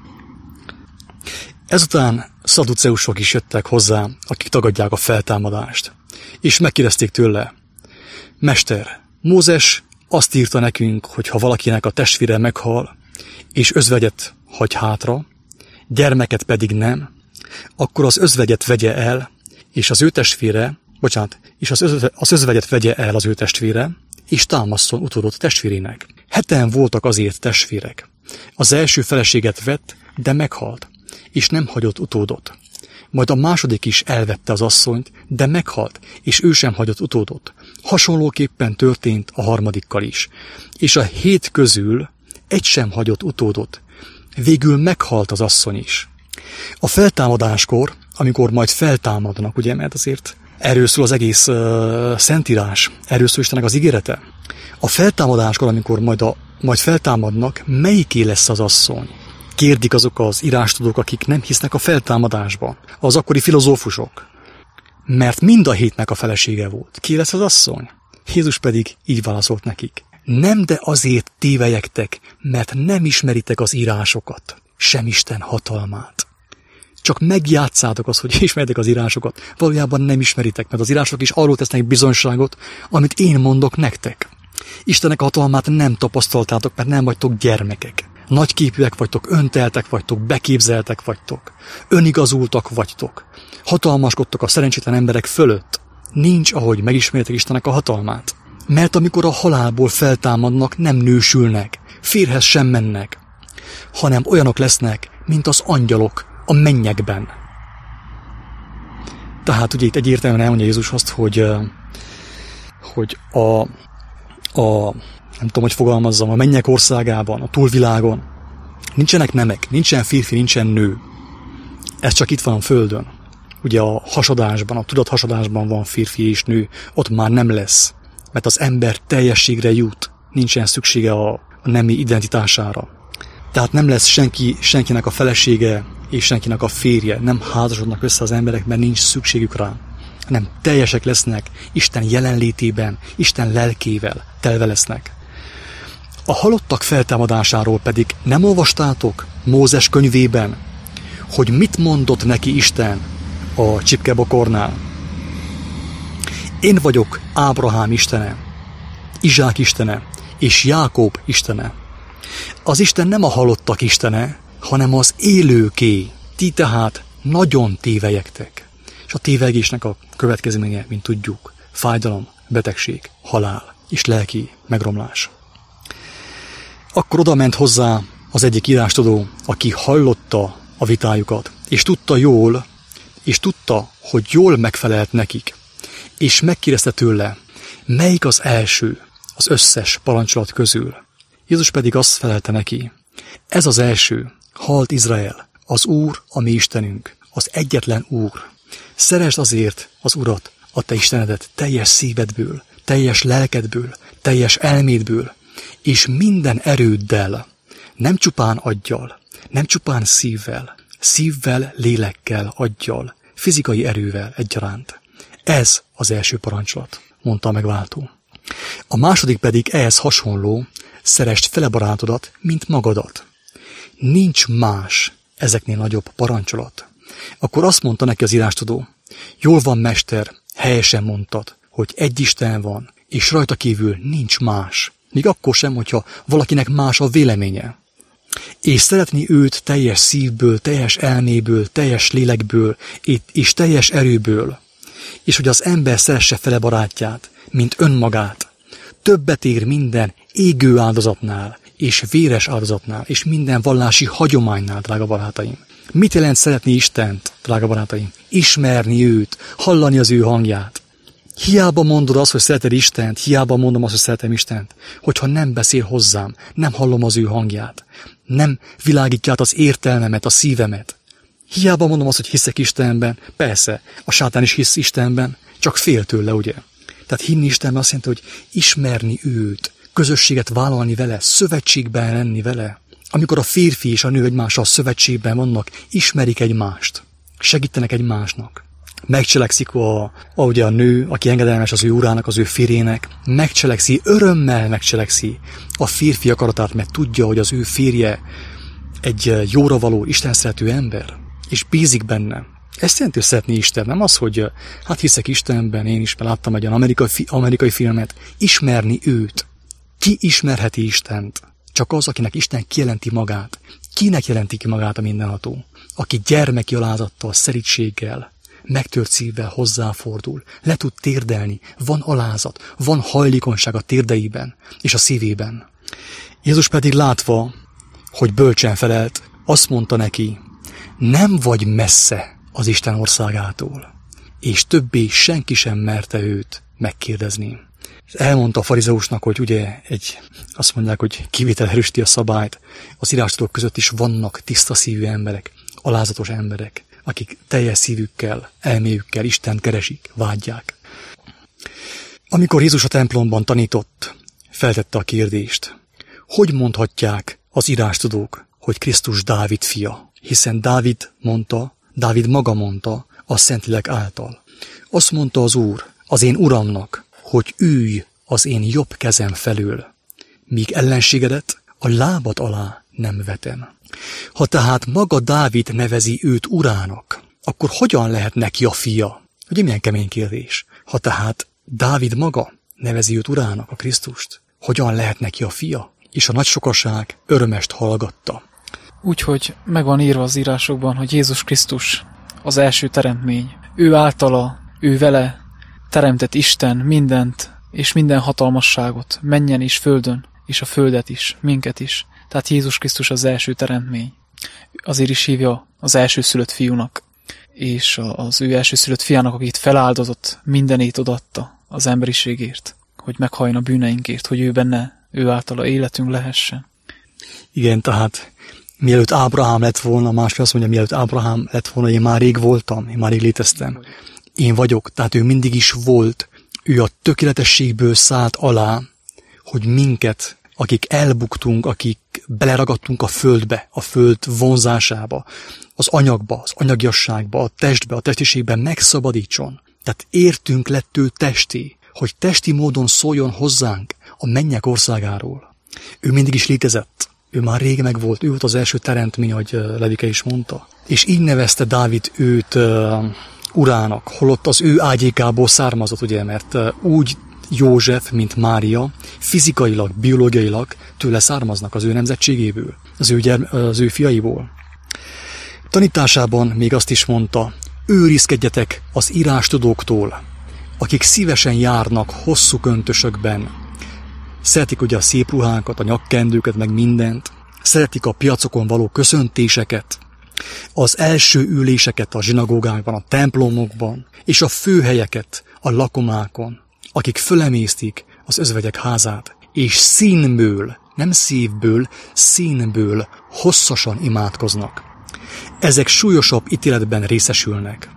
Ezután szaduceusok is jöttek hozzá, akik tagadják a feltámadást, és megkérdezték tőle: Mester, Mózes azt írta nekünk, hogy ha valakinek a testvére meghal, és özvegyet hagy hátra, gyermeket pedig nem, akkor az özvegyet vegye el, és az ő testvére, bocsánat, és az, özve, az özvegyet vegye el az ő testvére, és támaszson utódot testvérének. Heten voltak azért testvérek. Az első feleséget vett, de meghalt, és nem hagyott utódot. Majd a második is elvette az asszonyt, de meghalt, és ő sem hagyott utódot. Hasonlóképpen történt a harmadikkal is. És a hét közül egy sem hagyott utódot. Végül meghalt az asszony is. A feltámadáskor, amikor majd feltámadnak, ugye, mert azért erről szól az egész uh, szentírás, erről szól Istennek az ígérete. A feltámadáskor, amikor majd, a, majd feltámadnak, melyiké lesz az asszony? Kérdik azok az írástudók, akik nem hisznek a feltámadásban, az akkori filozófusok. Mert mind a hétnek a felesége volt. Ki lesz az asszony? Jézus pedig így válaszolt nekik: nem, de azért tévelyektek, mert nem ismeritek az írásokat, sem Isten hatalmát. Csak megjátszátok azt, hogy ismeritek az írásokat. Valójában nem ismeritek, mert az írások is arról tesznek bizonyságot, amit én mondok nektek. Istennek hatalmát nem tapasztaltátok, mert nem vagytok gyermekek. Nagyképűek vagytok, önteltek vagytok, beképzeltek vagytok, önigazultak vagytok. Hatalmaskodtok a szerencsétlen emberek fölött. Nincs, ahogy megismeritek Istennek a hatalmát. Mert amikor a halálból feltámadnak, nem nősülnek, férhez sem mennek, hanem olyanok lesznek, mint az angyalok a mennyekben. Tehát ugye itt egyértelműen elmondja Jézus azt, hogy, hogy a, a, nem tudom, hogy fogalmazzam, a mennyek országában, a túlvilágon nincsenek nemek, nincsen férfi, nincsen nő. Ez csak itt van a földön. Ugye a hasadásban, a tudathasadásban van férfi és nő, ott már nem lesz, mert az ember teljességre jut, nincsen szüksége a, a nemi identitására. Tehát nem lesz senki, senkinek a felesége és senkinek a férje, nem házasodnak össze az emberek, mert nincs szükségük rá, hanem teljesek lesznek, Isten jelenlétében, Isten lelkével telve lesznek. A halottak feltámadásáról pedig nem olvastátok Mózes könyvében, hogy mit mondott neki Isten a csipkebokornál? Én vagyok Ábrahám istene, Izsák istene és Jákob istene. Az Isten nem a halottak istene, hanem az élőké. Ti tehát nagyon tévelyektek. És a tévegésnek a következménye, mint tudjuk, fájdalom, betegség, halál és lelki megromlás. Akkor oda ment hozzá az egyik írástudó, aki hallotta a vitájukat, és tudta jól, és tudta, hogy jól megfelelt nekik, és megkérdezte tőle, melyik az első az összes parancsolat közül. Jézus pedig azt felelte neki, ez az első, hallt Izrael, az Úr, a mi Istenünk, az egyetlen Úr. Szeresd azért az Urat, a te Istenedet teljes szívedből, teljes lelkedből, teljes elmédből, és minden erőddel, nem csupán aggyal, nem csupán szívvel, szívvel, lélekkel, aggyal, fizikai erővel egyaránt. Ez az első parancsolat, mondta a megváltó. A második pedig ehhez hasonló, szeresd fele barátodat, mint magadat. Nincs más ezeknél nagyobb parancsolat. Akkor azt mondta neki az írástudó, jól van, mester, helyesen mondtad, hogy egy Isten van, és rajta kívül nincs más. Még akkor sem, hogyha valakinek más a véleménye. És szeretni őt teljes szívből, teljes elméből, teljes lélekből, és teljes erőből, és hogy az ember szeresse fele barátját, mint önmagát, többet ér minden égő áldozatnál, és véres áldozatnál, és minden vallási hagyománynál, drága barátaim. Mit jelent szeretni Istent, drága barátaim? Ismerni őt, hallani az ő hangját. Hiába mondod azt, hogy szereted Istent, hiába mondom azt, hogy szeretem Istent, hogyha nem beszél hozzám, nem hallom az ő hangját, nem világítja át az értelmemet, a szívemet. Hiába mondom azt, hogy hiszek Istenben, persze, a sátán is hisz Istenben, csak fél tőle, ugye? Tehát hinni Istenben azt jelenti, hogy ismerni őt, közösséget vállalni vele, szövetségben lenni vele. Amikor a férfi és a nő egymással szövetségben vannak, ismerik egymást, segítenek egymásnak. Megcselekszik a, a, ugye a nő, aki engedelmes az ő urának, az ő férjének, megcselekszi, örömmel megcselekszi a férfi akaratát, mert tudja, hogy az ő férje egy jóra való, Isten szerető ember, és bízik benne. Ezt jelenti, hogy szeretni Isten, nem az, hogy hát hiszek Istenben, én is láttam egy amerikai, amerikai filmet, ismerni őt. Ki ismerheti Istent? Csak az, akinek Isten kijelenti magát. Kinek jelenti ki magát a mindenható? Aki gyermeki alázattal, szerítséggel, megtört szívvel hozzáfordul, le tud térdelni, van alázat, van hajlékonyság a térdeiben és a szívében. Jézus pedig látva, hogy bölcsen felelt, azt mondta neki, nem vagy messze az Isten országától, és többé senki sem merte őt megkérdezni. Elmondta a farizeusnak, hogy ugye egy, azt mondják, hogy kivétel erősíti a szabályt, az írástudók között is vannak tiszta szívű emberek, alázatos emberek, akik teljes szívükkel, elméjükkel Istent keresik, vágyják. Amikor Jézus a templomban tanított, feltette a kérdést, hogy mondhatják az írástudók, hogy Krisztus Dávid fia, hiszen Dávid mondta, Dávid maga mondta a Szentlélek által. Azt mondta az Úr, az én Uramnak, hogy ülj az én jobb kezem felől, míg ellenségedet a lábad alá nem vetem. Ha tehát maga Dávid nevezi őt urának, akkor hogyan lehet neki a fia? Ugye milyen kemény kérdés. Ha tehát Dávid maga nevezi őt urának, a Krisztust, hogyan lehet neki a fia? És a nagy sokaság örömest hallgatta. Úgyhogy meg van írva az írásokban, hogy Jézus Krisztus az első teremtmény. Ő általa, ő vele teremtett Isten mindent, és minden hatalmasságot, mennyen és földön, és a földet is, minket is. Tehát Jézus Krisztus az első teremtmény. Azért is hívja az elsőszülött fiúnak, és az ő elsőszülött fiának, akit feláldozott, mindenét odatta az emberiségért, hogy meghalljon a bűneinkért, hogy ő benne, ő általa életünk lehessen. Igen, tehát mielőtt Ábrahám lett volna, másfél azt mondja, mielőtt Ábrahám lett volna, én már rég voltam, én már rég léteztem. Én vagyok, tehát ő mindig is volt. Ő a tökéletességből szállt alá, hogy minket, akik elbuktunk, akik beleragadtunk a földbe, a föld vonzásába, az anyagba, az anyagiasságba, a testbe, a testiségben megszabadítson. Tehát értünk lett ő testi, hogy testi módon szóljon hozzánk a mennyek országáról. Ő mindig is létezett. Ő már rég megvolt, ő volt az első teremtmény, ahogy Levike is mondta. És így nevezte Dávid őt uh, urának, holott az ő ágyékából származott, ugye, mert uh, úgy József, mint Mária, fizikailag, biológiailag tőle származnak az ő nemzetségéből, az ő, gyerme, az ő fiaiból. Tanításában még azt is mondta, őrizkedjetek az írástudóktól, akik szívesen járnak hosszú köntösökben, szeretik ugye a szép ruhákat, a nyakkendőket, meg mindent, szeretik a piacokon való köszöntéseket, az első üléseket a zsinagógákban, a templomokban, és a főhelyeket a lakomákon, akik fölemésztik az özvegyek házát, és színből, nem szívből, színből hosszasan imádkoznak. Ezek súlyosabb ítéletben részesülnek.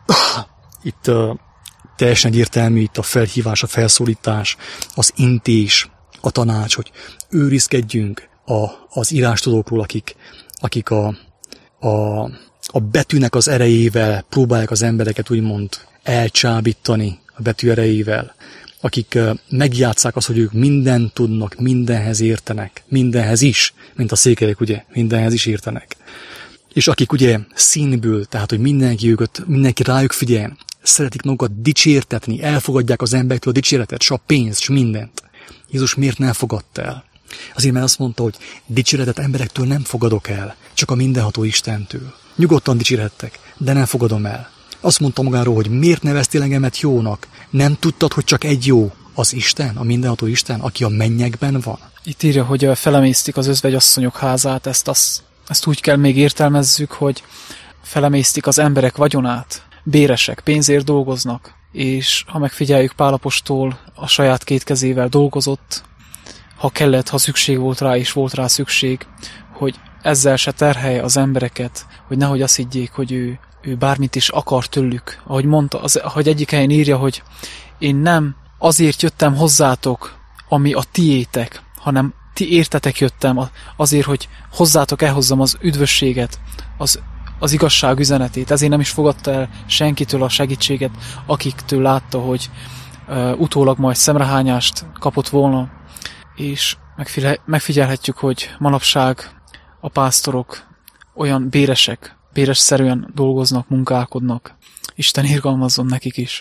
Itt uh, teljesen egyértelmű itt a felhívás, a felszólítás, az intés, a tanács, hogy őrizkedjünk a, az írástudókról, akik, akik a, a, a betűnek az erejével próbálják az embereket úgymond elcsábítani a betű erejével, akik megjátsszák azt, hogy ők mindent tudnak, mindenhez értenek, mindenhez is, mint a székelyek, ugye, mindenhez is értenek. És akik ugye színből, tehát, hogy mindenki, őket, mindenki rájuk figyel, szeretik magukat dicsértetni, elfogadják az emberektől a dicséretet, s a pénzt, s mindent. Jézus miért nem fogadta el? Azért, mert azt mondta, hogy dicséretet emberektől nem fogadok el, csak a mindenható Istentől. Nyugodtan dicsérhettek, de nem fogadom el. Azt mondta magáról, hogy miért neveztél engemet jónak? Nem tudtad, hogy csak egy jó, az Isten, a mindenható Isten, aki a mennyekben van? Itt írja, hogy felemésztik az özvegyasszonyok házát, ezt, az, ezt úgy kell még értelmezzük, hogy felemésztik az emberek vagyonát, béresek, pénzért dolgoznak, és ha megfigyeljük, Pál apostol a saját két kezével dolgozott, ha kellett, ha szükség volt rá, és volt rá szükség, hogy ezzel se terhelje az embereket, hogy nehogy azt higgyék, hogy ő, ő bármit is akar tőlük. Ahogy mondta, az, ahogy egyik helyen írja, hogy én nem azért jöttem hozzátok, ami a tiétek, hanem ti értetek jöttem azért, hogy hozzátok elhozzam az üdvösséget, az, az igazság üzenetét. Ezért nem is fogadta el senkitől a segítséget, akiktől látta, hogy uh, utólag majd szemrehányást kapott volna. És megfigyelhetjük, hogy manapság a pásztorok olyan béresek, béresszerűen dolgoznak, munkálkodnak. Isten irgalmazzon nekik is.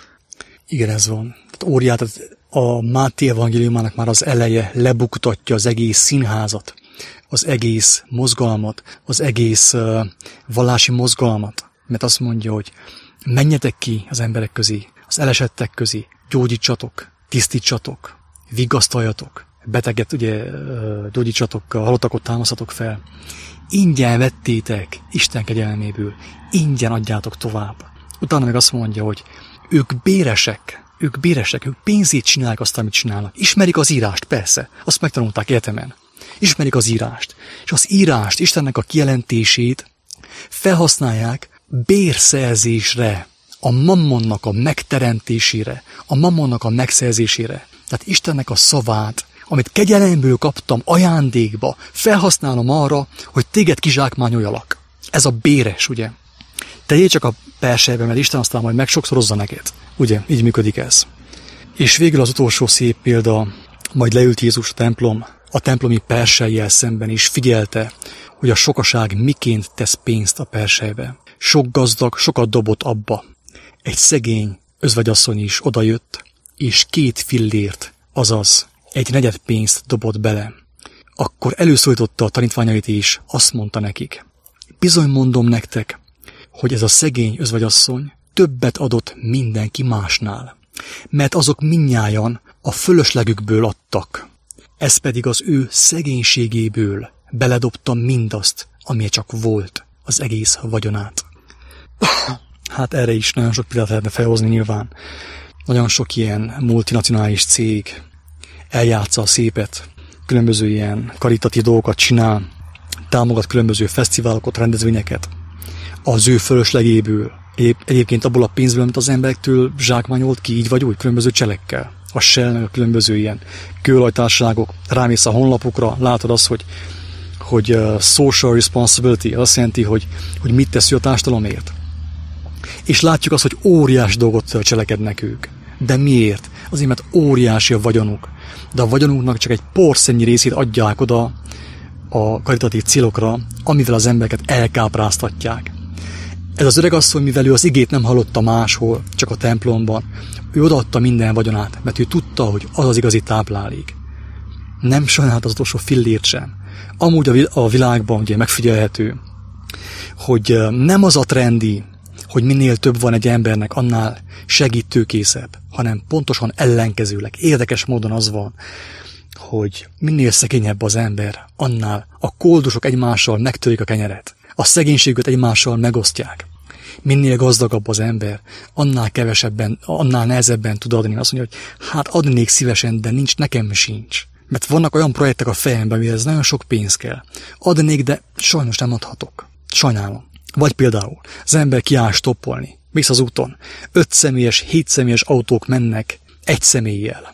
Igen, ez van. Óriát, a Máté evangéliumának már az eleje lebuktatja az egész színházat, az egész mozgalmat, az egész uh, vallási mozgalmat. Mert azt mondja, hogy menjetek ki az emberek közé, az elesettek közé, gyógyítsatok, tisztítsatok, vigasztaljatok, beteget ugye gyógyítsatok, halottakot támasztatok fel. Ingyen vettétek Isten kegyelméből, ingyen adjátok tovább. Utána meg azt mondja, hogy ők béresek, ők béresek, ők pénzét csinálják azt, amit csinálnak. Ismerik az írást, persze, azt megtanulták egyetemen. Ismerik az írást. És az írást, Istennek a kijelentését felhasználják bérszerzésre, a mammonnak a megteremtésére, a mammonnak a megszerzésére. Tehát Istennek a szavát, amit kegyelemből kaptam ajándékba, felhasználom arra, hogy téged kizsákmányoljalak. Ez a béres, ugye? Tegyél csak a persejbe, mert Isten aztán majd megsokszorozza neked. Ugye? Így működik ez. És végül az utolsó szép példa, majd leült Jézus a templom, a templomi persejjel szemben is figyelte, hogy a sokaság miként tesz pénzt a persejbe. Sok gazdag sokat dobott abba. Egy szegény özvegyasszony is odajött, és két fillért, azaz egy negyed pénzt dobott bele. Akkor előszólította a tanítványait is, azt mondta nekik: bizony mondom nektek, hogy ez a szegény özvegyasszony többet adott mindenki másnál, mert azok mindnyájan a fölöslegükből adtak. Ez pedig az ő szegénységéből beledobta mindazt, ami csak volt, az egész vagyonát. Hát erre is nagyon sok példát lehetne felhozni nyilván. Nagyon sok ilyen multinacionális cég eljátsza a szépet, különböző ilyen karitatív dolgokat csinál, támogat különböző fesztiválokat, rendezvényeket az ő fölöslegéből, egyébként abból a pénzből, amit az emberektől zsákmányolt ki, így vagy úgy, különböző cselekkel. A Shell, meg a különböző ilyen kőolajtársaságok, rámész a honlapukra, látod azt, hogy, hogy uh, social responsibility, azt jelenti, hogy, hogy mit tesz ő a társadalomért. És látjuk azt, hogy óriási dolgot cselekednek ők. De miért? Azért, mert óriási a vagyonuk. De a vagyonunknak csak egy porszemnyi részét adják oda a karitatív célokra, amivel az embereket elkápráztatják. Ez az öregasszony, mivel ő az igét nem hallotta máshol, csak a templomban, ő odaadta minden vagyonát, mert ő tudta, hogy az az igazi táplálék. Nem sajnált az utolsó fillért sem. Amúgy a világban ugye megfigyelhető, hogy nem az a trendi, hogy minél több van egy embernek, annál segítőkészebb, hanem pontosan ellenkezőleg. Érdekes módon az van, hogy minél szegényebb az ember, annál a koldusok egymással megtörik a kenyeret. A szegénységet egymással megosztják. Minél gazdagabb az ember, annál kevesebben, annál nehezebben tud adni. Azt mondja, hogy hát adnék szívesen, de nincs, nekem sincs. Mert vannak olyan projektek a fejemben, amihez nagyon sok pénz kell. Adnék, de sajnos nem adhatok. Sajnálom. Vagy például az ember kiáll stoppolni, mész az úton, öt személyes, hét személyes autók mennek egy személlyel.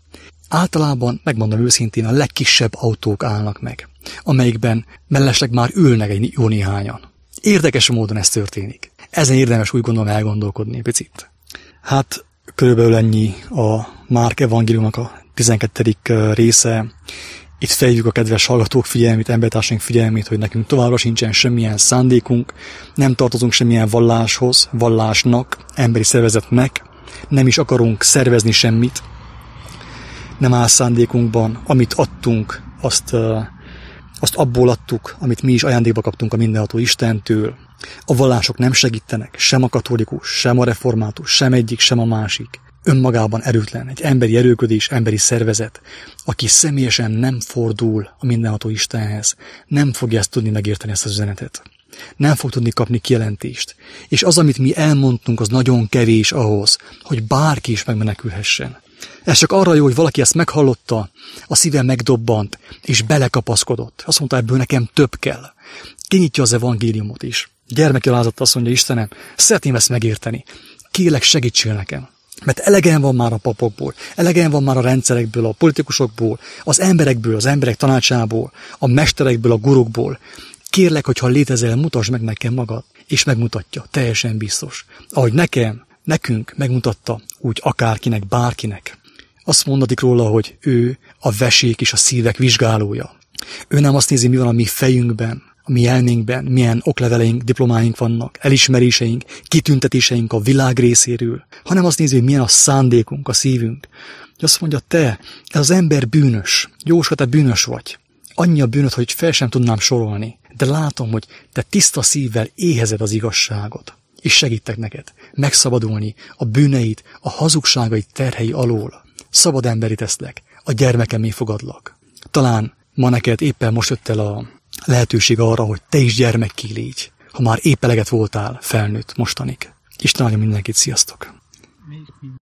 Általában, megmondom őszintén, a legkisebb autók állnak meg, amelyikben mellesleg már ülnek egy jó néhányan. Érdekes módon ez történik. Ezen érdemes úgy gondolom elgondolkodni picit. Hát körülbelül ennyi a Márk evangéliumnak a tizenkettedik része. Itt fejljük a kedves hallgatók figyelmét, embertársaink figyelmét, hogy nekünk továbbra sincsen semmilyen szándékunk, nem tartozunk semmilyen valláshoz, vallásnak, emberi szervezetnek, nem is akarunk szervezni semmit, nem áll szándékunkban, amit adtunk, azt, azt abból adtuk, amit mi is ajándékba kaptunk a mindenható Istentől. A vallások nem segítenek, sem a katolikus, sem a református, sem egyik, sem a másik. Önmagában erőtlen, egy emberi erőködés, emberi szervezet, aki személyesen nem fordul a mindenható Istenhez, nem fogja ezt tudni megérteni, ezt az üzenetet. Nem fog tudni kapni kijelentést. És az, amit mi elmondtunk, az nagyon kevés ahhoz, hogy bárki is megmenekülhessen. Ez csak arra jó, hogy valaki ezt meghallotta, a szíve megdobbant, és belekapaszkodott. Azt mondta, ebből nekem több kell. Kinyitja az evangéliumot is. Gyermekjelázatta azt mondja, Istenem, szeretném ezt megérteni. Kérlek, segítsél nekem. Mert elegem van már a papokból, elegem van már a rendszerekből, a politikusokból, az emberekből, az emberek tanácsából, a mesterekből, a gurukból. Kérlek, hogyha létezel, mutasd meg nekem magad. És megmutatja, teljesen biztos. Ahogy nekem, nekünk megmutatta, úgy akárkinek, bárkinek. Azt mondatik róla, hogy ő a vesék és a szívek vizsgálója. Ő nem azt nézi, mi van a mi fejünkben, a mi elménkben, milyen okleveleink, diplomáink vannak, elismeréseink, kitüntetéseink a világ részéről, hanem azt nézi, hogy milyen a szándékunk, a szívünk. Azt mondja, te, ez az ember bűnös. Jóska, te bűnös vagy. Annyi a bűnöd, hogy fel sem tudnám sorolni. De látom, hogy te tiszta szívvel éhezed az igazságot. És segítek neked megszabadulni a bűneid, a hazugságaid terhei alól. Szabad emberi teszlek, a gyermekemé fogadlak. Talán ma neked éppen most jött el a lehetőség arra, hogy te is gyermekké légy, ha már épp eleget voltál felnőtt mostanig. Isten áldja mindenkit, sziasztok!